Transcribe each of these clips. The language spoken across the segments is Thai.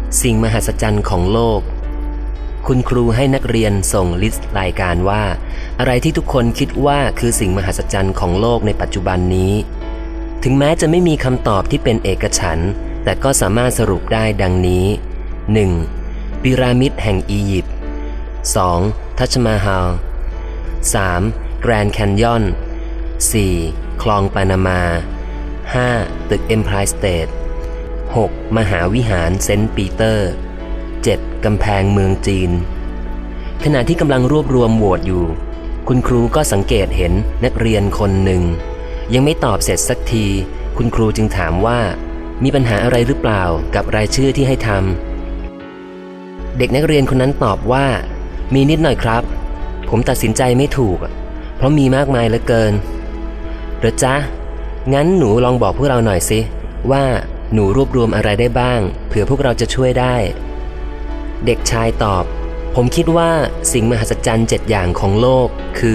สิ่งมหัศจรรย์ของโลกคุณครูให้นักเรียนส่งลิสต์รายการว่าอะไรที่ทุกคนคิดว่าคือสิ่งมหัศจรรย์ของโลกในปัจจุบันนี้ถึงแม้จะไม่มีคำตอบที่เป็นเอกฉันท์แต่ก็สามารถสรุปได้ดังนี้ 1. พีระมิดแห่งอียิปต์ 2. ทัชมาฮาล 3. แกรนด์แคนยอน 4. คลองปานามา 5. ตึกเอ็มไพร์สเตท 6. มหาวิหารเซนต์ปีเตอร์ 7. กำแพงเมืองจีนขณะที่กำลังรวบรวมโหวตอยู่คุณครูก็สังเกตเห็นนักเรียนคนหนึ่งยังไม่ตอบเสร็จสักทีคุณครูจึงถามว่ามีปัญหาอะไรหรือเปล่ากับรายชื่อที่ให้ทำเด็กนักเรียนคนนั้นตอบว่ามีนิดหน่อยครับผมตัดสินใจไม่ถูกเพราะมีมากมายเหลือเกินเหรอจ๊ะงั้นหนูลองบอกพวกเราหน่อยสิว่าหนูรวบรวมอะไรได้บ้างเผื่อพวกเราจะช่วยได้เด็กชายตอบผมคิดว่าสิ่งมหัศจรรย์7อย่างของโลกคือ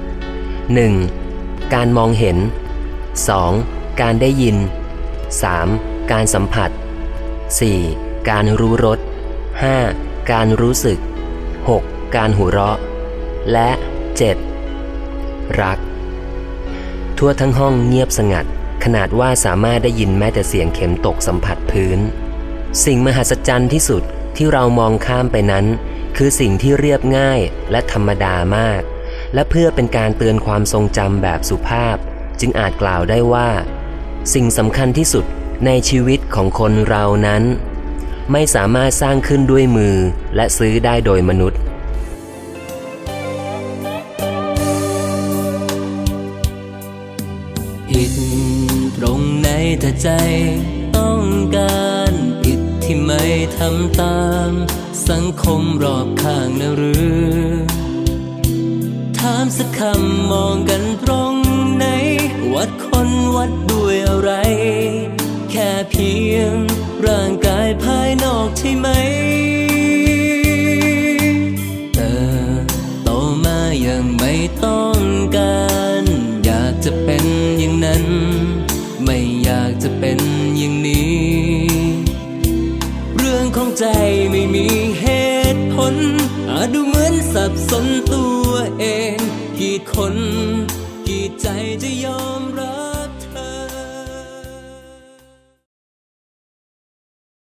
1. การมองเห็น 2. การได้ยิน 3. การสัมผัส 4. การรู้รส 5. การรู้สึก 6. การหัวเราะและ 7. รักทั่วทั้งห้องเงียบสงัดขนาดว่าสามารถได้ยินแม้แต่เสียงเข็มตกสัมผัสพื้นสิ่งมหัศจรรย์ที่สุดที่เรามองข้ามไปนั้นคือสิ่งที่เรียบง่ายและธรรมดามากและเพื่อเป็นการเตือนความทรงจำแบบสุภาพจึงอาจกล่าวได้ว่าสิ่งสำคัญที่สุดในชีวิตของคนเรานั้นไม่สามารถสร้างขึ้นด้วยมือและซื้อได้โดยมนุษย์ผิดตรงไหนถ้าใจต้องการผิดที่ไม่ทำตามสังคมรอบข้างนะหรือถามสักคำมองกันตรงไหนวัดคนวัดด้วยอะไรแค่เพียงร่างกายภายนอกใช่ไหมโตมายังไม่ต้องการอยากจะเป็นอย่างนั้นไม่อยากจะเป็นอย่างนี้เรื่องของใจไม่มีเหตุผลอาจดูเหมือนสับสนตัวเองกี่คนกี่ใจจะยอมรับ